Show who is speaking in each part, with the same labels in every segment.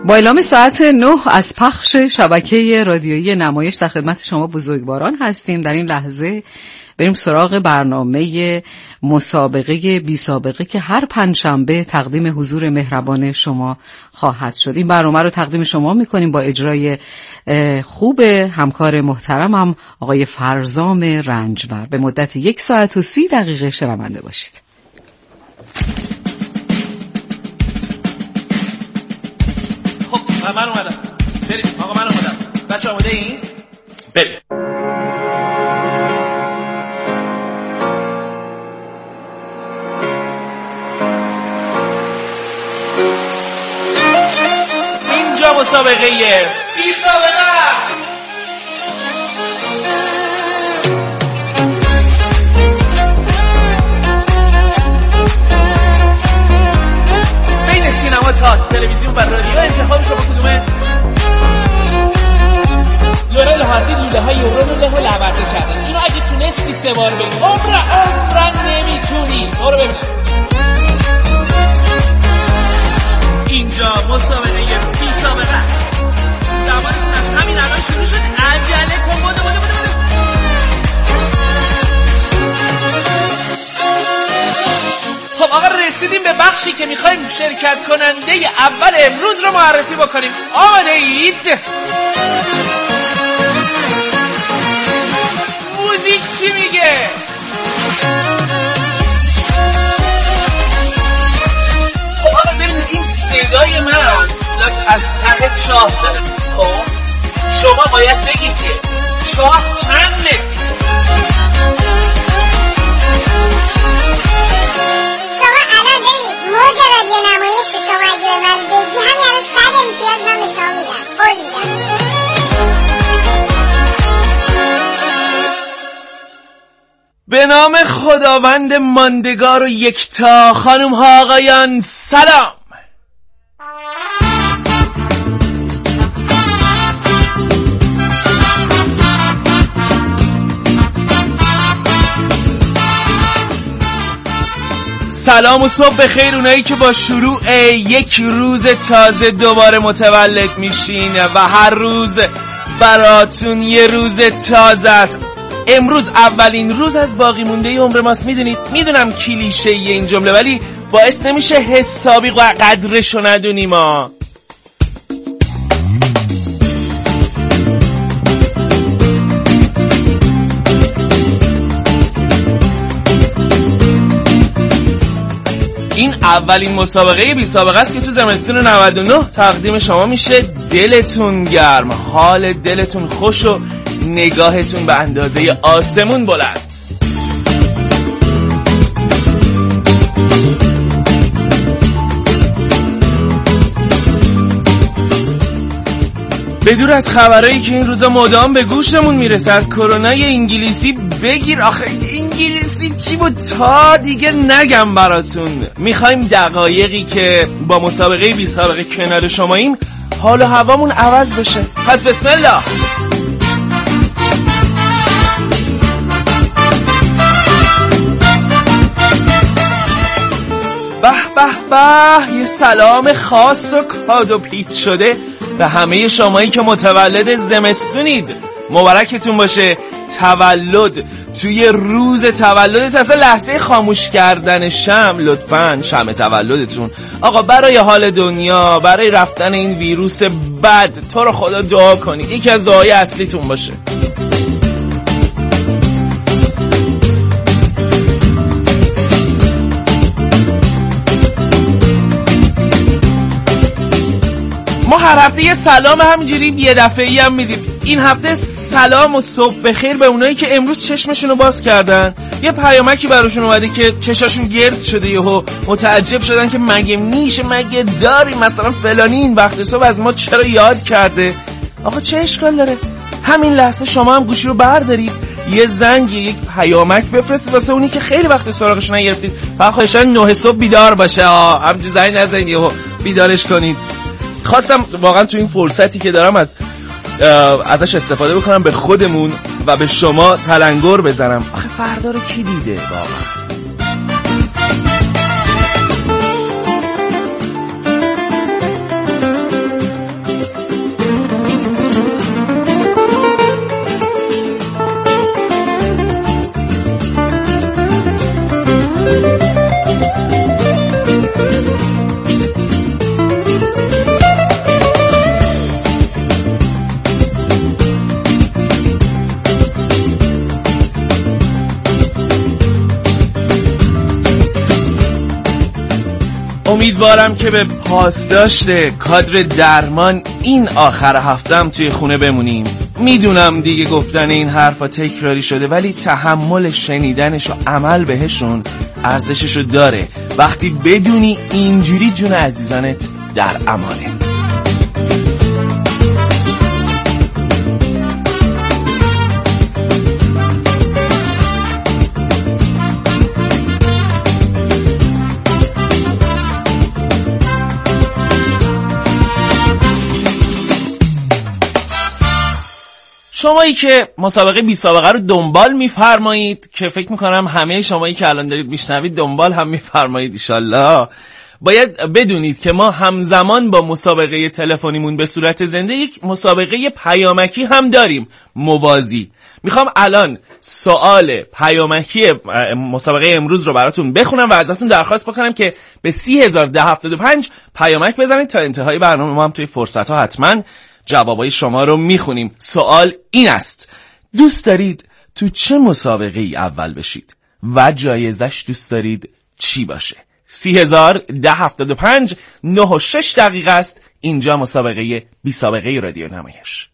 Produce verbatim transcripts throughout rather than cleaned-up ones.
Speaker 1: با اعلام ساعت نه از پخش شبکه رادیویی نمایش در خدمت شما بزرگواران هستیم. در این لحظه بریم سراغ برنامه مسابقه بی سابقه که هر پنجشنبه تقدیم حضور مهربان شما خواهد شد. این برنامه رو تقدیم شما میکنیم با اجرای خوب همکار محترمم آقای فرزام رنجبر. به مدت یک ساعت و سی دقیقه شنونده باشید.
Speaker 2: خب من اومدم. بریم آقا، من اومدم. بچه آماده این؟ بریم. اینجا مسابقه بی سابقه. بین سینما، تئاتر، تلویزیون و رادیو انتخاب شما کدومه؟ لورل هاردی لوله های یورو لوله و لورده کردن. اینو اگه تونستی سه بار بگی عمر عمرن نمیتونی. برو ببینم. اینجا مسابقه بی سابقه است. زمانتون از همین الان شروع شد. عجله کن. بوده بوده بوده بوده. خب آقا رسیدیم به بخشی که میخوایم شرکت کننده اول امروز رو معرفی بکنیم. آماده اید؟ موزیک چی میگه؟ خب آقا ببینید این صدای من از ته چاه داره. خب شما باید بگید که چاه چند متر.
Speaker 3: شما الان ببینید موج رادیو نمایش رو شما اگه به من بگی همین الان صد امتیاز من به شما میدم. قول میدم.
Speaker 2: به نام خداوند ماندگار و یکتا. خانم ها آقایان سلام. سلام و صبح بخیر اونایی که با شروع یک روز تازه دوباره متولد میشین و هر روز براتون یه روز تازه است. امروز اولین روز از باقی مونده عمر ماست. میدونید میدونم کلیشه یه این جمله، ولی باعث نمیشه حسابی و قدرشو ندونیم ها. این اولین مسابقه بی سابقه است که تو زمستون نود و نه تقدیم شما میشه. دلتون گرم، حال دلتون خوش و نگاهتون به اندازه آسمون بلند. بدور از خبرایی که این روزا مدام به گوشمون میرسه از کرونای انگلیسی بگیر. آخه انگلیسی چی بود تا دیگه نگم براتون. میخوایم دقایقی که با مسابقه بی سابقه کنار شماییم حال و هوامون عوض بشه. پس بسم الله. به به به، یه سلام خاص و کادو پیت شده به همه شمایی که متولد زمستونید. مبارکتون باشه تولد. توی روز تولدت اصلا لحظه خاموش کردن شم، لطفاً شم تولدتون آقا برای حال دنیا، برای رفتن این ویروس بد، تو رو خدا دعا کنید. یکی از دعای اصلیتون باشه. ما هر هفته یه سلام همینجوری یه دفعه‌ای هم میدیم. این هفته سلام و صبح بخیر به اونایی که امروز چشمشون رو باز کردن. یه پیامکی براشون اومده که چشاشون گرد شده یهو متعجب شدن که مگه میشه، مگه داری مثلا فلانی این وقت صبح از ما چرا یاد کرده. آقا چه اشکال داره؟ همین لحظه شما هم گوشی رو بردارید، یه زنگ، یک پیامک بفرستید واسه اونی که خیلی وقت سراغش نگرفتید. فقط خواهشاً نه صبح بیدار باشه. آ همینجوری زنگ نزنید یهو بیدارش کنید. خواستم واقعا تو این فرصتی که دارم از ازش استفاده بکنم به خودمون و به شما تلنگر بزنم. آخه فردا رو کی دیده واقعا؟ امیدوارم که به پاسداشت کادر درمان این آخر هفتم توی خونه بمونیم. میدونم دیگه گفتن این حرفا تکراری شده، ولی تحمل شنیدنش و عمل بهشون ارزششو داره وقتی بدونی اینجوری جون عزیزانت در امانه. شمایی که مسابقه بی سابقه رو دنبال میفرمایید، که فکر میکنم همه شمایی که الان دارید میشنوید دنبال هم میفرمایید ایشالله، باید بدونید که ما همزمان با مسابقه تلفنیمون به صورت زنده یک مسابقه پیامکی هم داریم موازی. میخوام الان سوال پیامکی مسابقه امروز رو براتون بخونم و ازتون درخواست بکنم که به سی هزار ده هفتاد و پنج پیامک بزنید تا انتهای برنامه ما هم توی فرصت ها حتما جوابای شما رو میخونیم. سوال این است: دوست دارید تو چه مسابقه ای اول بشید و جایزش دوست دارید چی باشه؟ سی هزار ده هفتاد و پنج نه و شش دقیقه است. اینجا مسابقه بی سابقه رادیو نمایش.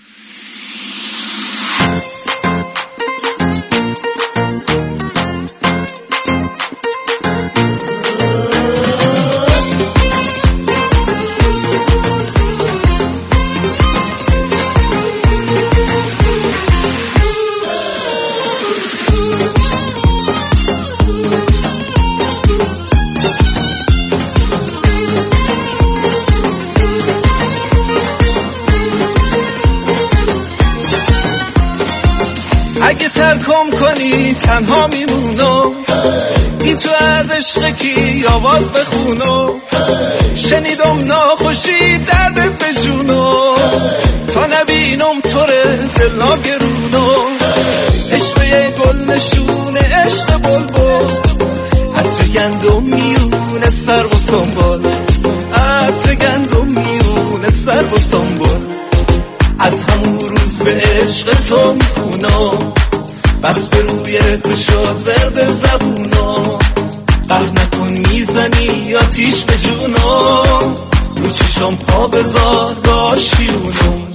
Speaker 4: اگه ترکم کنی تنها میمونم، این تو از عشق کی آواز بخونم، شنیدم ناخوشی دردت به جونم، تا نبینم توره دل ناگرونم، عشق یه گل نشونه عشق بلبل، عطر گندم میونه سر و سنبال، عطر گندم میونه سر و سنبال، از همون روز به عشق تو میخونم، بس به روی تو شد ورد زبونم، قهر نکن میزنی آتیش به جونم، رو چشم پا بذار باشیونم.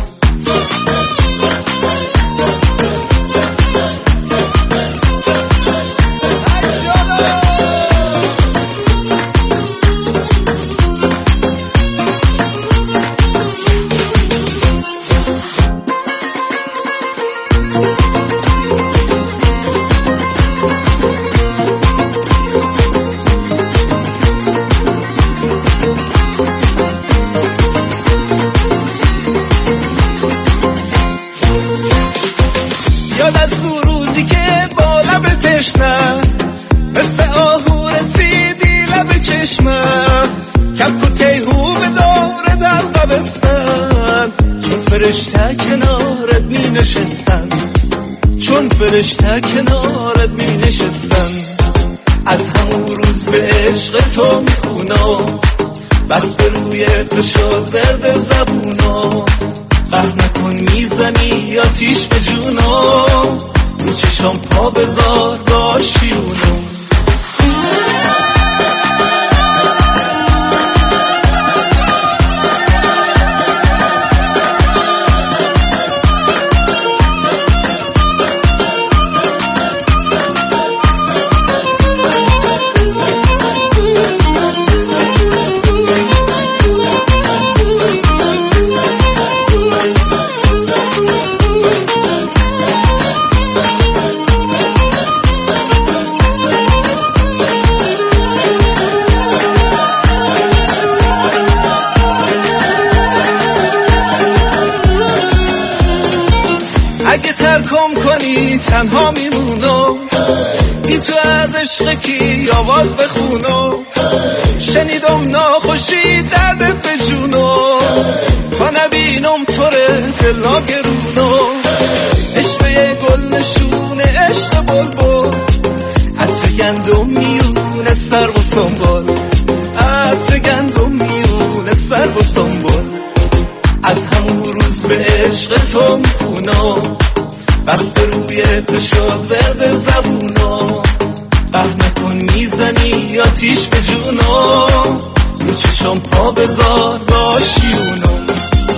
Speaker 4: مثل آهو رسیدی لب چشمم، کلک و تیهو به داره در قبستن، چون فرشته کنارت می نشستن، چون فرشته کنارت می نشستن، از همون روز به عشق تو می خونم، بس به روی تو شد ورد زبونم، قهر نکن میزنی آتیش به جونم، رو چشم پا بذار باشیونم. اگه ترکم کنی تنها میمونم، این تو از عشق کی آواز بخونم، شنیدم ناخوشی دردت به جونم، تا نبینم توره دل ناگرونم، عشق یه گل نشونه عشق بلبل، عطر گندم میونه سر و سنبال، عطر گندم میونه سر و سنبال، از همون روز به عشق تو میخونم، بس به روی تو شد ورد زبونم، قهر نکن میزنی میزنی یا تیش به جونو، رو چشم پا بذار باشیونو.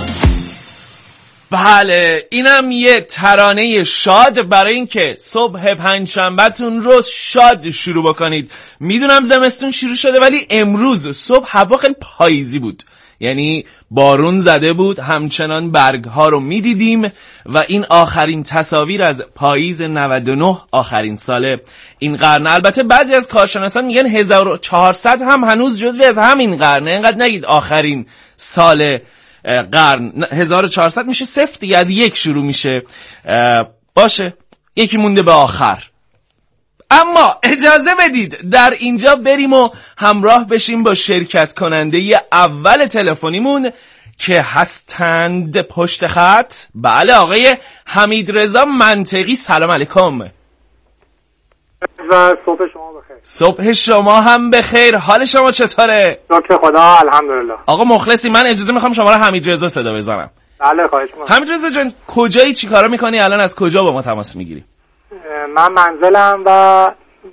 Speaker 2: بله اینم یه ترانه شاد برای اینکه صبح پنجشنبهتون رو شاد شروع بکنید. میدونم زمستون شروع شده ولی امروز صبح هوا خیلی پاییزی بود، یعنی بارون زده بود، همچنان برگ ها رو میدیدیم و این آخرین تصاویر از پاییز نود و نه، آخرین سال این قرن. البته بعضی از کارشناسان میگن هزار و چهارصد هم هنوز جزوی از همین قرنه، اینقدر نگید آخرین سال قرن. هزار و چهارصد میشه صفر دیگه، از یک شروع میشه. باشه یکی مونده به آخر. اما اجازه بدید در اینجا بریم و همراه بشیم با شرکت کننده اول تلفنیمون که هستند پشت خط. بله آقای حمیدرضا منطقی، سلام علیکم.
Speaker 5: و صبح شما بخیر.
Speaker 2: صبح شما هم بخیر. حال شما چطوره؟
Speaker 5: شکر خدا الحمدلله.
Speaker 2: آقا مخلصی، من اجازه میخوام شما رو حمیدرضا صدا بزنم.
Speaker 5: بله خواهش می‌کنم.
Speaker 2: حمیدرضا جان کجایی، چی کارا میکنی الان، از کجا با ما تماس میگیری؟
Speaker 5: من منزلم و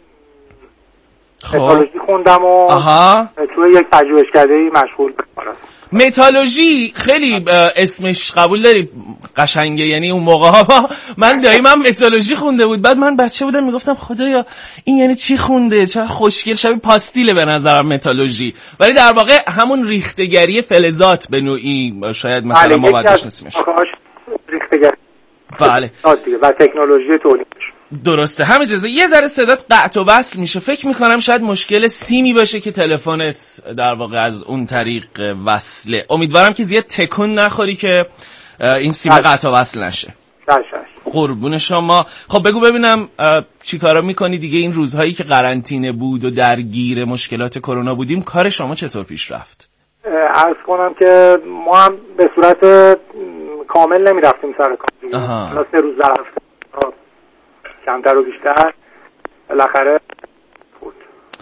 Speaker 5: متالورژی خوندم و
Speaker 2: آها.
Speaker 5: توی یک پژوهشکده‌ای مشغول به کارم.
Speaker 2: متالورژی خیلی اسمش قبول داری، قشنگه. یعنی اون موقع ها من دایما متالورژی خونده بود، بعد من بچه بودم میگفتم خدایا این یعنی چی خونده، چه خوشگل، شبیه پاستیله به نظرم متالورژی، ولی در واقع همون ریختگری فلزات به نوعی، شاید مثلا ما باید بشناسیمش.
Speaker 5: ریختگری
Speaker 2: بله
Speaker 5: و تکنولوژی تولیدش.
Speaker 2: درسته. حمیدرضا یه ذره صدات قطع و وصل میشه، فکر میکنم شاید مشکل سیمی باشه که تلفنت در واقع از اون طریق وصله. امیدوارم که زیاد تکون نخوری که این سیم قطع و وصل نشه. قربون شما. خب بگو ببینم چی کارا میکنی دیگه این روزهایی که قرنطینه بود و درگیر مشکلات کرونا بودیم، کار شما چطور پیش رفت؟
Speaker 5: عرض کنم که ما هم به صورت کامل نمیرفتیم سر کار. آها. سه روز در هفته کمتر و بیشتر بالاخره بود.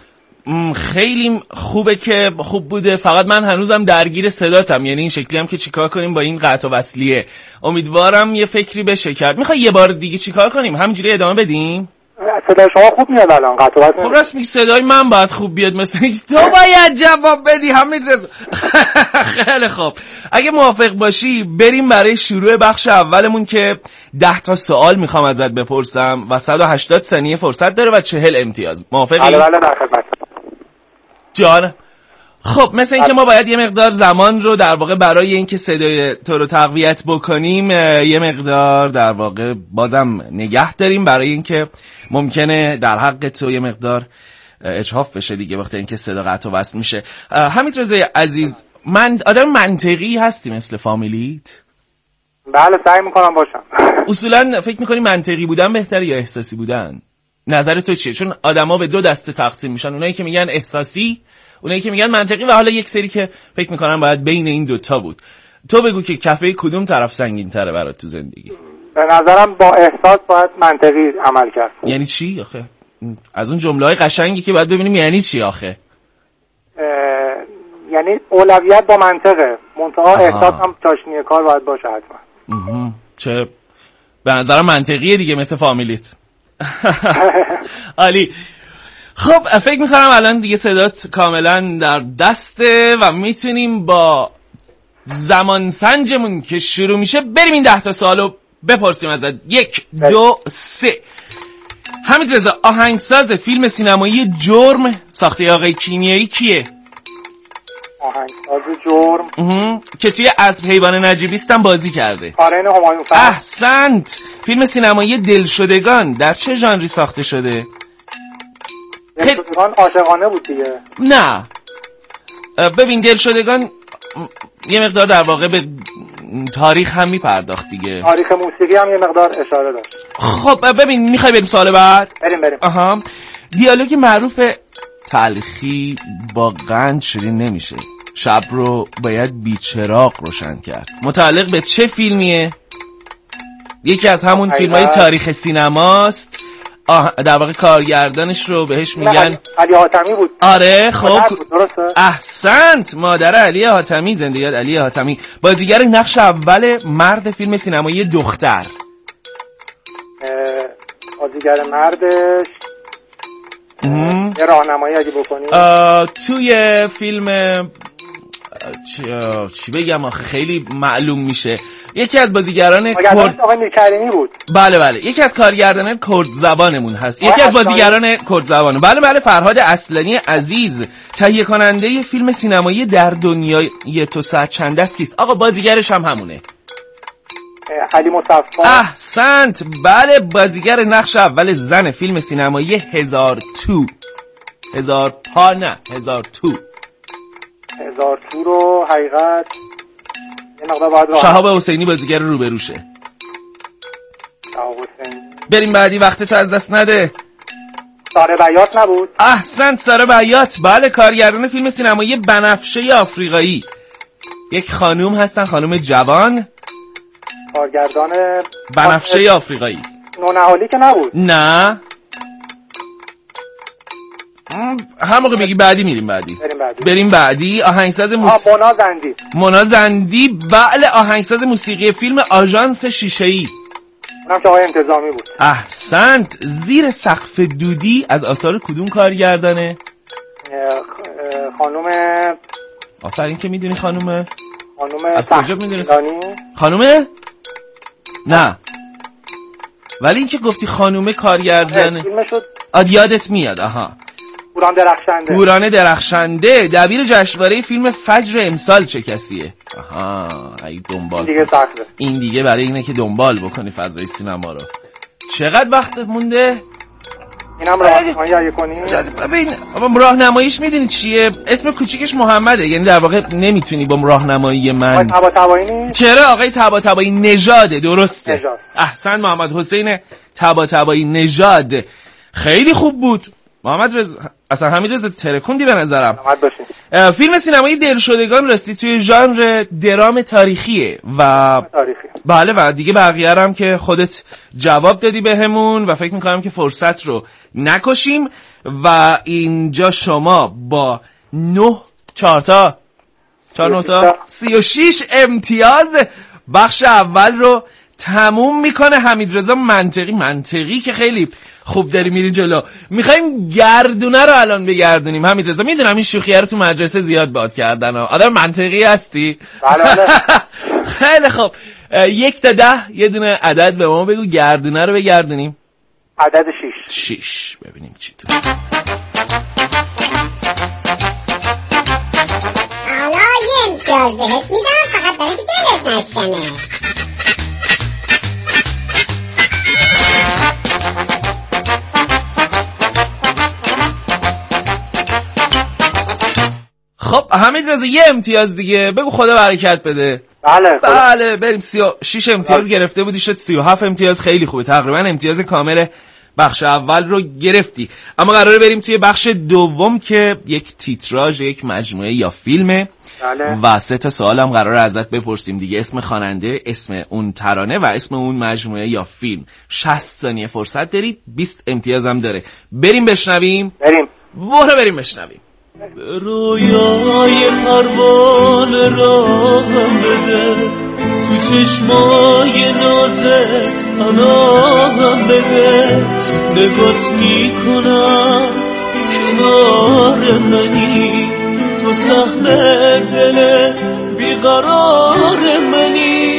Speaker 2: خیلی خوبه که خوب بوده، فقط من هنوزم درگیر صداتم، یعنی این شکلی هم که چیکار کنیم با این قطع و وصلیه. امیدوارم یه فکری بشه کرد. میخوای یه بار دیگه چیکار کنیم، همینجوری ادامه بدیم؟
Speaker 5: صدای شما خوب میاد الان، قطع و وصل.
Speaker 2: خب راست میگی، صدای من باید خوب بیاد، مثل تو باید جواب بدی حمیدرضا. خیلی خوب، اگه موافق باشی بریم برای شروع بخش اولمون که ده تا سوال میخوام ازت بپرسم و صد و هشتاد ثانیه فرصت داره و چهل امتیاز. موافقی؟
Speaker 5: بله بله در خدمت.
Speaker 2: جان خب مثل اینکه ما باید یه مقدار زمان رو در واقع برای اینکه صدای تو رو تقویت بکنیم یه مقدار در واقع بازم نگه داریم، برای اینکه ممکنه در حق تو یه مقدار اجحاف بشه دیگه وقتی اینکه صدا قطع و وصل میشه. حمیدرضا عزیز، من آدم منطقی هستی مثل فامیلیت؟
Speaker 5: بله سعی میکنم باشم.
Speaker 2: اصولا فکر میکنی منطقی بودن بهتره یا احساسی بودن؟ نظر تو چیه؟ چون آدما به دو دسته تقسیم میشن، اونایی که میگن احساسی، اونایی که میگن منطقی، و حالا یک سری که فکر میکنن باید بین این دوتا بود. تو بگو که کفه کدوم طرف سنگین تره برات تو زندگی؟
Speaker 5: به نظرم با احساس باید منطقی عمل کرد.
Speaker 2: یعنی چی آخه؟ از اون جمله‌های قشنگی که باید ببینیم یعنی چی آخه؟
Speaker 5: یعنی اولویت با منطقه، منتها احساس هم چاشنی کار باید باشه حتما.
Speaker 2: چه به نظرم منطقیه دیگه، مثل فامیلیت. عالی. خب فکر میکنم الان دیگه صدات کاملا در دسته و میتونیم با زمان سنجمون که شروع میشه بریم این ده تا سوالو بپرسیم ازت. یک دو سه. حمیدرضا آهنگساز فیلم سینمایی جرم ساخته آقای کیمیایی کیه؟
Speaker 5: آهنگساز جرم
Speaker 2: که توی اسب حیوان نجیبیست هم بازی کرده.
Speaker 5: کارین همایون فر.
Speaker 2: احسنت. فیلم سینمایی دلشدگان در چه ژانری ساخته شده؟
Speaker 5: دلشدگان عاشقانه بود دیگه.
Speaker 2: نه ببین دلشدگان یه مقدار در واقع به تاریخ هم میپرداخت دیگه،
Speaker 5: تاریخ موسیقی هم یه مقدار اشاره داشت.
Speaker 2: خب ببین میخوای بریم سوال بعد؟
Speaker 5: بریم بریم.
Speaker 2: آها. دیالوگ معروف تلخی با قند شیرین نمیشه، شب رو باید بیچراغ روشن کرد، متعلق به چه فیلمیه؟ یکی از همون فیلم‌های تاریخ سینماست. آه در واقع کارگردانش رو بهش میگن
Speaker 5: علی حاتمی بود.
Speaker 2: آره خب
Speaker 5: درسته.
Speaker 2: احسنت، مادر علی حاتمی، زنده یاد علی حاتمی. بازیگر نقش اول مرد فیلم سینمایی دختر.
Speaker 5: بازیگر مردش یه راهنمایی اگه بکنی.
Speaker 2: توی فیلم چی, چی بگم آخه خیلی معلوم میشه. یکی از بازیگران
Speaker 5: کرد آقای میرکریمی بود.
Speaker 2: بله بله یکی از کارگردانان کرد زبانمون هست. یکی از بازیگران کرد زبان. بله بله فرهاد اصلانی عزیز، تهیه کننده فیلم سینمایی در دنیای تو ساعت چند است کیست؟ آقا بازیگرش هم همونه.
Speaker 5: علی مصطفی.
Speaker 2: احسنت، بله بازیگر نقش اول زن فیلم سینمایی هزار تو. هزار پا نه هزار تو.
Speaker 5: هزار تو رو حقیقت یه مقدار باید
Speaker 2: شهاب حسینی بازیگر روبروشه.
Speaker 5: شهاب حسینی.
Speaker 2: بریم بعدی، وقت تو از دست نده.
Speaker 5: ساره بیات نبود؟
Speaker 2: احسنت ساره بیات، بله کارگردان فیلم سینمایی بنفشه آفریقایی. یک خانوم هستن، خانوم جوان،
Speaker 5: کارگردان
Speaker 2: بنفشه آفریقایی.
Speaker 5: نونهالی که نبود؟
Speaker 2: نه هم موقع بگی بعدی میریم بعدی.
Speaker 5: بریم بعدی.
Speaker 2: بریم بعدی. آهنگساز موس...
Speaker 5: مونا زندی.
Speaker 2: مونا زندی، بله آهنگساز موسیقی فیلم آژانس شیشه‌ای.
Speaker 5: اونم که آقای انتظامی بود.
Speaker 2: احسنت. زیر سقف دودی از آثار کدوم کارگردانه؟
Speaker 5: خانوم
Speaker 2: آفرین که میدونی خانومه.
Speaker 5: خانوم
Speaker 2: از کجا میدونی؟
Speaker 5: خانومه؟
Speaker 2: خانومه؟ نه ولی این که گفتی خانومه کارگردانه
Speaker 5: فیلمش شد
Speaker 2: یادت میاد. آها
Speaker 5: هوران درخشنده.
Speaker 2: هوران درخشنده دبیر جشنواره فیلم فجر امسال چه کسیه؟ آها ای دنبال
Speaker 5: این دیگه سخته.
Speaker 2: این دیگه برای اینه که دنبال بکنی فضای سینما رو. چقدر وقت مونده؟
Speaker 5: اینم راهنمایی اگه کنی.
Speaker 2: ببین راهنماییش میدونی چیه؟ اسم کوچیکش محمده، یعنی در واقع نمیتونی با راهنمایی من.
Speaker 5: آقای طباطبایی نیست؟
Speaker 2: چرا آقای طباطبایی نژاده، درسته.
Speaker 5: نژاد.
Speaker 2: احسن محمد حسین طباطبایی نژاد. خیلی خوب بود محمد رضا، اصلا همین رضا ترکوندی به نظرم.
Speaker 5: محمد باشین.
Speaker 2: فیلم سینمایی دلشدگان راستی توی ژانر درام تاریخیه و
Speaker 5: تاریخی.
Speaker 2: بله و دیگه بقیه هم که خودت جواب دادی بهمون و فکر میکنم که فرصت رو نکشیم و اینجا شما با نه چارتا چهار نوتا سی و شیش امتیاز بخش اول رو تموم میکنه حمیدرضا منطقی. منطقی که خیلی خوب داری میری جلو. میخوایم گردونه رو الان بگردونیم. حمیدرضا میدونم این شوخیه رو تو مدرسه زیاد باد کردن. آدم منطقی هستی؟
Speaker 5: بله بله.
Speaker 2: خیلی خوب. یک تا ده یه دونه عدد به ما بگو گردونه رو بگردونیم.
Speaker 5: عدد شیش.
Speaker 2: شیش. ببینیم چی تو.
Speaker 3: حالا یه امتیاز بهت میدم فقط برای که دلت نشکنه.
Speaker 2: خب حمیدرضا یه امتیاز دیگه بگو خدا برکت بده.
Speaker 5: بله
Speaker 2: بله بریم. سی و شیش امتیاز بله. گرفته بودی شد سی و هفت امتیاز. خیلی خوبه، تقریبا امتیاز کامل بخش اول رو گرفتی. اما قراره بریم توی بخش دوم که یک تیتراژ یک مجموعه یا فیلمه.
Speaker 5: بله.
Speaker 2: و سه تا سوال هم قراره ازت بپرسیم دیگه. اسم خواننده، اسم اون ترانه و اسم اون مجموعه یا فیلم. شصت ثانیه فرصت داری، بیست امتیاز هم داره. بریم بشنویم.
Speaker 5: بریم.
Speaker 2: برو بریم بشنویم.
Speaker 4: رویای پروانه راهم بده، تو چشمای نازت پناهم بده، نگات میکنم کنار منی، تو سهم دل بیقرار منی.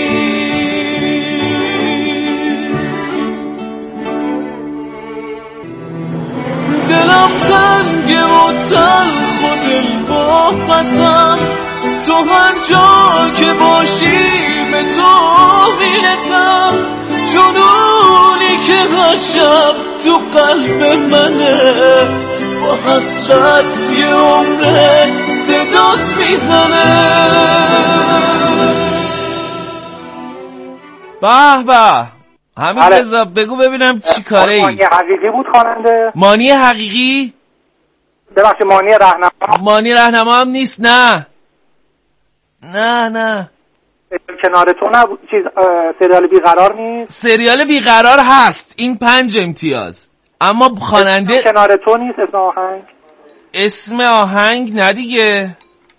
Speaker 4: دلم تنگه و تلخ و دل واپسم، تو هر جا که باشی به تو میرسم، جنونی که هر شب تو قلب منه، با حسرت یه عمره صدات میزنه.
Speaker 2: به به حمیدرضا بگو ببینم چی کاره ای؟
Speaker 5: مانی حقیقی بود خواننده.
Speaker 2: مانی حقیقی؟
Speaker 5: ببخشید مانی رهنما.
Speaker 2: مانی رهنما هم نیست. نه نه نه
Speaker 5: کنار تو نبود. چیز سریال بیقرار نیست.
Speaker 2: سریال بیقرار هست. این پنج امتیاز. اما خواننده
Speaker 5: کنار تو نیست. اسم آهنگ
Speaker 2: اسم آهنگ نه دیگه.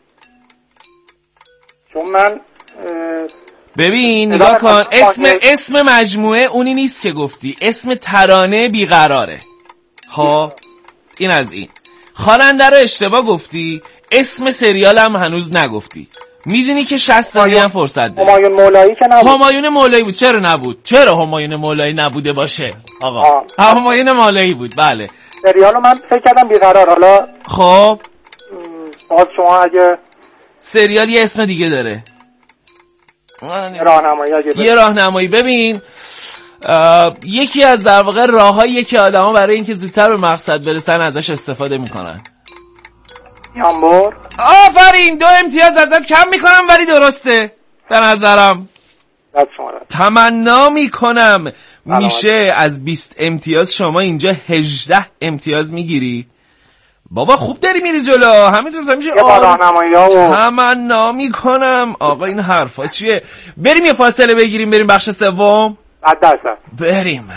Speaker 5: چون من
Speaker 2: ببین نگاه کن، اسم اسم مجموعه اونی نیست که گفتی، اسم ترانه بیقراره. خب این از این. خواننده رو اشتباه گفتی، اسم سریال هم هنوز نگفتی. میدونی که شصت ثانیه هم فرصت داری.
Speaker 5: همایون مولایی که نبود.
Speaker 2: همایون مولایی بود. چرا نبود؟ چرا همایون مولایی نبوده باشه آقا؟ همایون مولایی بود. بله.
Speaker 5: سریالو من فکر کردم بیقرار. حالا
Speaker 2: خب
Speaker 5: باز شما اگه
Speaker 2: سریال یه اسم دیگه داره.
Speaker 5: راهنمایی اگه
Speaker 2: یه راهنمایی ببین. یکی از در واقع راههایی که آدما برای اینکه زودتر به مقصد برسن ازش استفاده میکنن.
Speaker 5: یامبور.
Speaker 2: آفرین، دو امتیاز ازت کم میکنم ولی درسته به نظرم. تمنا میکنم میشه از بیست امتیاز شما اینجا هجده امتیاز میگیری. بابا خوب داری میری جلو. همین تو میشه تمنا میکنم. آقا این حرفا چیه؟ بریم یه فاصله بگیریم بریم بخش سوم.
Speaker 5: صد درصد
Speaker 2: بریم.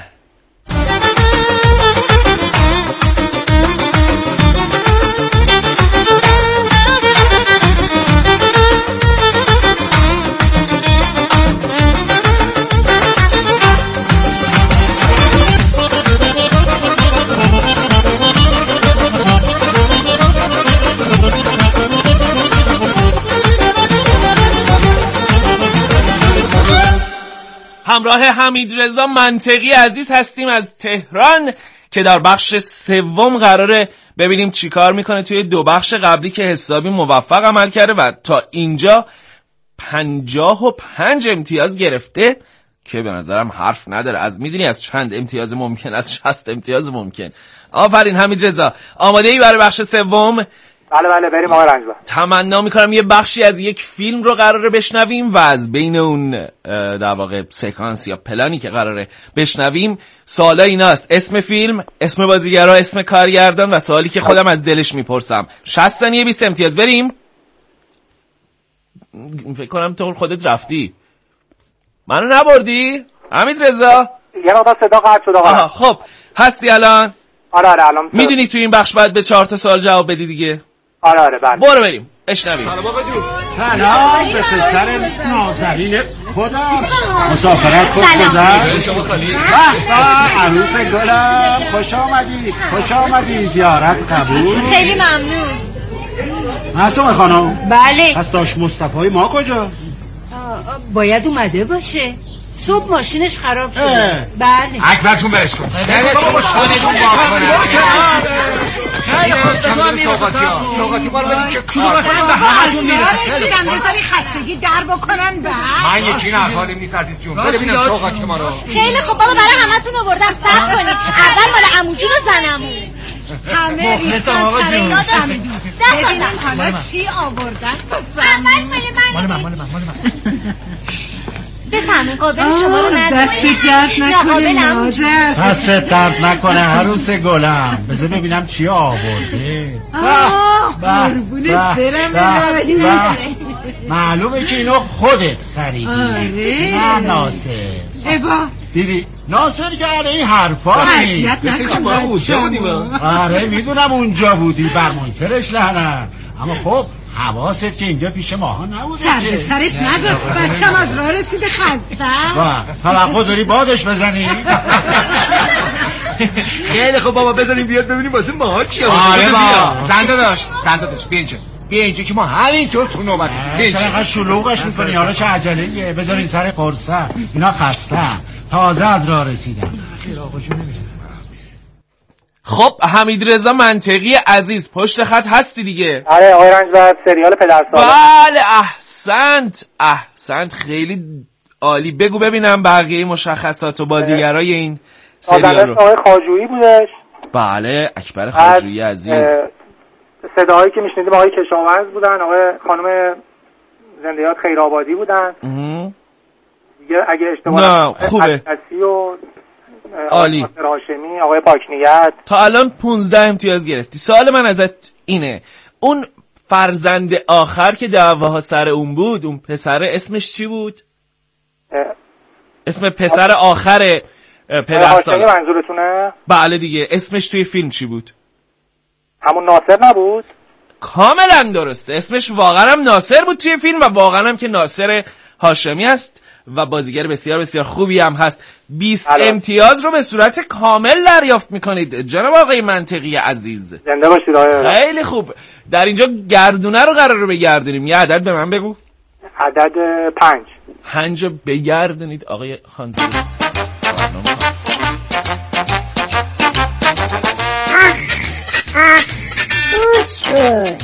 Speaker 2: همراه حمیدرضا منطقی عزیز هستیم از تهران که در بخش سوم قراره ببینیم چی کار میکنه توی دو بخش قبلی که حسابی موفق عمل کرده و تا اینجا پنجاه و پنج امتیاز گرفته که به نظرم حرف نداره. از میدونی از چند امتیاز ممکن، از شصت امتیاز ممکن. آفرین حمیدرضا. آماده ای برای بخش سوم؟
Speaker 5: بله بله بریم آقای رنجبر.
Speaker 2: تمنا میکنم یه بخشی از یک فیلم رو قراره بشنویم و از بین اون در واقع سکانس یا پلانی که قراره بشنویم سوالا ایناست: اسم فیلم، اسم بازیگرا، اسم کارگردان و سوالی که خودم از دلش میپرسم. شصت ثانیه بیست امتیاز. بریم. فکر کنم تو خودت رفتی منو نبردی حمیدرضا.
Speaker 5: یه نوبت صدا قطع شد آقا.
Speaker 2: خب هستی الان؟
Speaker 5: آره آره الان
Speaker 2: میدونی تو این بخش باید به چهار تا سوال جواب بدی دیگه.
Speaker 5: آره آره بله.
Speaker 2: برو بریم اشنویم.
Speaker 6: سلام آقا جون. سلام به پسر نازنین خودم. مسافرت خوش گذشت. شما خالی. به به عروس گلم خوش آمدی. خوش آمدی. زیارت قبول.
Speaker 7: خیلی ممنون.
Speaker 6: معصومه خانم.
Speaker 7: بله.
Speaker 6: پس داش مصطفی ما کجاست؟
Speaker 7: باید اومده باشه. صبح ماشینش خراب شده. بله.
Speaker 6: اکبرشون برش کن. برش کن. خودشون سوقاتی سوقاتی بار بدید که کار کنن به همتون میرسه.
Speaker 7: رسیدن بذاری خستگی در بکنن به
Speaker 6: من یکی نه حالیم نیست عزیز جون. ببینم سوقاتی ما رو.
Speaker 7: خیلی خب بابا برای همتون آوردم صبر کنید. اول مال عموجون و زنمون. همه ریختن سر اینا داشتیم. ببینیم حالا چی آوردن. اول مال من. مال من مال من. بفهمه قابل شما رو نداره.
Speaker 8: دست درد نکنه نازر.
Speaker 6: دست درد نکنه عروس گلم. بذار ببینم چی آورده.
Speaker 8: آه قربونت برم.
Speaker 6: معلومه که اینو خودت خریدی.
Speaker 8: آره
Speaker 6: نه ناصر.
Speaker 8: ابا
Speaker 6: دیدی ناصر که علی این حرفا
Speaker 8: حسیت نکنه.
Speaker 6: آره میدونم اونجا بودی بر منکرش لعنت. اما خب حواست که اینجا پیش ماها نبوده.
Speaker 8: سر به سرش نذار. بچم از راه رسیده خسته.
Speaker 6: وا توقع داری بادش بزنی؟
Speaker 9: خیلی خب بابا بزنیم بیاد ببینیم واسه ما چیه.
Speaker 6: آره بابا
Speaker 9: زنده داشت زنده داشت بیا اینجا بیا اینجا که ما همینطور تو نوبت
Speaker 6: چقدر شلوغش میکنی. حالا چه عجله‌ایه؟ بذارین سر فرصت. اینا خسته تازه از راه رسیدن. خیلی آقاشون نمیشه.
Speaker 2: خب حمیدرضا منطقی عزیز پشت خط هستی دیگه.
Speaker 5: آره آقای رنجبر سریال پدرسالار.
Speaker 2: بله احسنت احسنت خیلی عالی. بگو ببینم بقیه مشخصات و بازیگرای این سریال رو.
Speaker 5: آقای خواجویی بودش.
Speaker 2: بله اکبر خواجویی عزیز.
Speaker 5: صداهایی که میشنیدیم آقای کشاورز بودن. آقای خانم زندیات خیرآبادی بودن. دیگه اگه اشتباه
Speaker 2: نه خوبه
Speaker 5: و
Speaker 2: عالی.
Speaker 5: هاشمی آقای پاکنیت.
Speaker 2: تا الان پونزده امتیاز گرفتی. سوال من ازت اینه اون فرزند آخر که دعواها سر اون بود اون پسر اسمش چی بود؟ اه. اسم پسر آخر پدرسالار
Speaker 5: هاشمی منظورتونه؟
Speaker 2: بله دیگه اسمش توی فیلم چی بود؟
Speaker 5: همون ناصر نبود؟
Speaker 2: کاملا درسته اسمش واقعا هم ناصر بود توی فیلم و واقعا هم که ناصر هاشمی است و بازیگر بسیار بسیار خوبی هم هست. بیست امتیاز رو به صورت کامل دریافت میکنید جناب آقای منطقی عزیز.
Speaker 5: زنده باشید آقای.
Speaker 2: خیلی خوب. در اینجا گردونه رو قراره بگردونیم. یه عدد به من بگو.
Speaker 5: عدد پنج.
Speaker 2: پنج رو بگردونید آقای خانزاده.
Speaker 3: آخ آخ پوچ بود.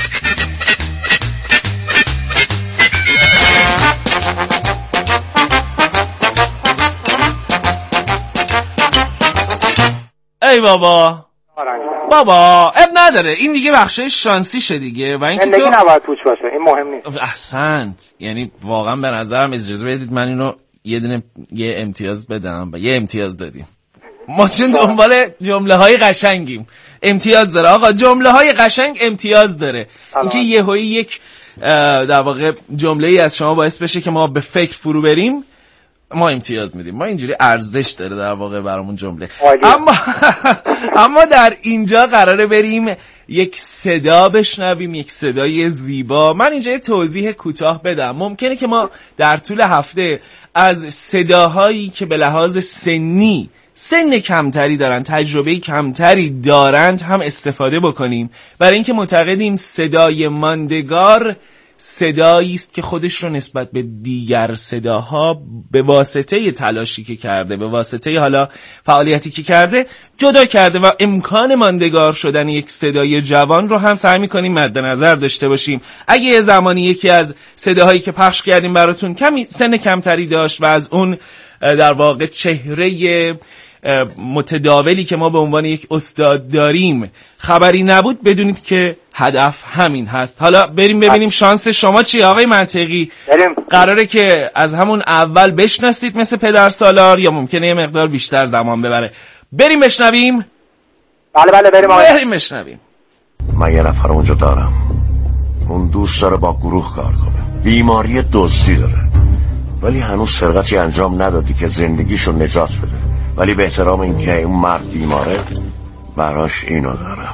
Speaker 2: ای بابا بابا اب نداره، این دیگه بخشه شانسیشه دیگه و اینکه
Speaker 5: تو نباید پوچ باشه، این مهم نیست.
Speaker 2: احسنت. یعنی واقعا به نظرم اجازه بدید من اینو یه دونه یه امتیاز بدم و یه امتیاز دادیم. ما چون دنبال جمله های قشنگیم. امتیاز داره آقا، جمله های قشنگ امتیاز داره. اینکه یهویی یک در واقع جمله ای از شما باعث بشه که ما به فکر فرو بریم، ما امتیاز میدیم. ما اینجوری ارزش داره در واقع برامون جمله. اما اما در اینجا قراره بریم یک صدا بشنویم، یک صدای زیبا. من اینجا یه توضیح کوتاه بدم. ممکنه که ما در طول هفته از صداهایی که به لحاظ سنی سن کمتری دارن، تجربه کمتری دارند هم استفاده بکنیم، برای اینکه معتقدیم صدای ماندگار صدایی است که خودش رو نسبت به دیگر صداها به واسطه تلاشی که کرده، به واسطه حالا فعالیتی که کرده جدا کرده و امکان ماندگار شدن یک صدای جوان رو هم سعی می‌کنیم مد نظر داشته باشیم. اگه یه زمانی یکی از صداهایی که پخش کردیم براتون کمی سن کمتری داشت و از اون در واقع چهره متداولی که ما به عنوان یک استاد داریم خبری نبود، بدونید که هدف همین هست. حالا بریم ببینیم شانس شما چیه آقای منطقی.
Speaker 5: بریم.
Speaker 2: قراره که از همون اول بشناسید مثل پدر سالار یا ممکنه یه مقدار بیشتر زمان ببره؟ بریم بشنویم.
Speaker 5: بله بله بریم آقای.
Speaker 2: بریم بشنویم.
Speaker 10: من یه نفر اونجا دارم، اون دوست داره با گروه کار کنه، بیماری دزدی داره، ولی هنوز سرقتی انجام ندادی که زندگیشو نجات بده. ولی به احترام این که اون مرد بیماره، براش اینو دارم.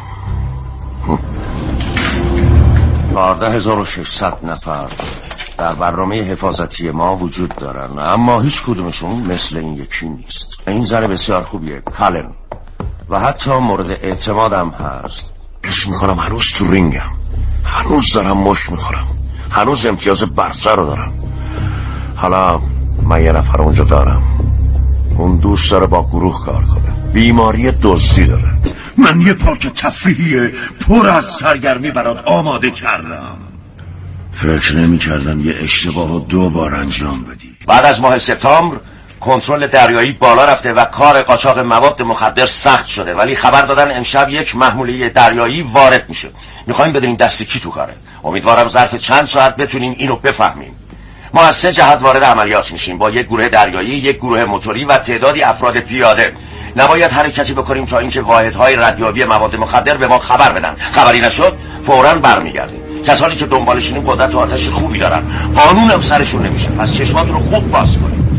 Speaker 10: چهارده هزار و ششصد نفر در برنامه حفاظتی ما وجود دارن، اما هیچ کدومشون مثل این یکی نیست. این زن بسیار خوبیه، کالن، و حتی مورد اعتمادم هست. اش میکنم هنوز تو رینگم، هنوز دارم مش میخورم، هنوز امتیاز برتر رو دارم. حالا من یه نفر اونجا دارم، اون دوست داره با گروه کار کنه، بیماری دزدی داره. من یه پارک تفریحی پر از سرگرمی برات آماده کردم. فکر نمی کردم یه اشتباه رو دو بار انجام بدی. بعد از ماه سپتامبر کنترل دریایی بالا رفته و کار قاچاق مواد مخدر سخت شده، ولی خبر دادن امشب یک محموله دریایی وارد میشه. میخوایم بدونیم دست کی تو کاره. امیدوارم ظرف چند ساعت بتونیم اینو بفهمیم. ما از سه جهت وارد عملیات میشیم، با یک گروه دریایی، یک گروه موتوری و تعدادی افراد پیاده. نباید حرکتی بکنیم تا اینکه واحدهای ردیابی مواد مخدر به ما خبر بدن. خبری نشد فوراً برمیگردیم. کسانی که دنبالشونیم قدرت و آتش خوبی دارن، قانون هم سرشون نمیشه، پس چشماتون رو خوب باز کنید.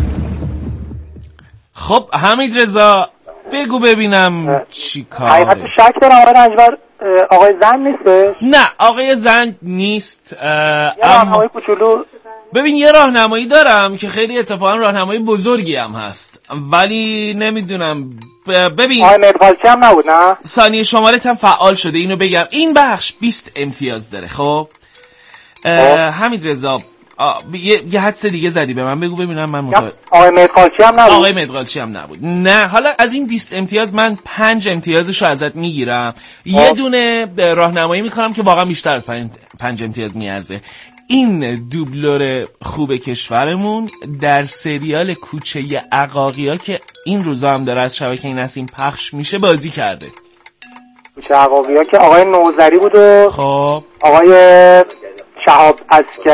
Speaker 2: خب حمید رضا بگو ببینم چی کاره.
Speaker 5: حقیقت شک دارم آقای رنجبر آقای زن نیسته؟
Speaker 2: نه آقای زن نیست.
Speaker 5: یه راهنمایی کوچولو
Speaker 2: ببین یه راهنمایی دارم که خیلی اتفاقا راهنمایی بزرگی هم هست، ولی نمیدونم. ببین
Speaker 5: آقای مدغالچی هم نبود نه؟
Speaker 2: ثانیه شمارت هم فعال شده، اینو بگم. این بخش بیست امتیاز داره. خب حمید رضا یه, یه حدس دیگه زدی به من، بگو ببینم من متوجه.
Speaker 5: آقای مدغالچی هم نبود؟
Speaker 2: آقای مدغالچی هم نبود. نه حالا از این بیست امتیاز من پنج امتیازشو ازت میگیرم، یه دونه راهنمایی میکنم که واقعا بیشتر از پنج, پنج امتیاز میارزه. این دوبلور خوب کشورمون در سریال کوچه عقاقیا که این روزا هم داره از شبکه نسیم پخش میشه بازی کرده.
Speaker 5: کوچه عقاقیا که آقای نوذری بود و
Speaker 2: خب
Speaker 5: آقای شهاب عسکری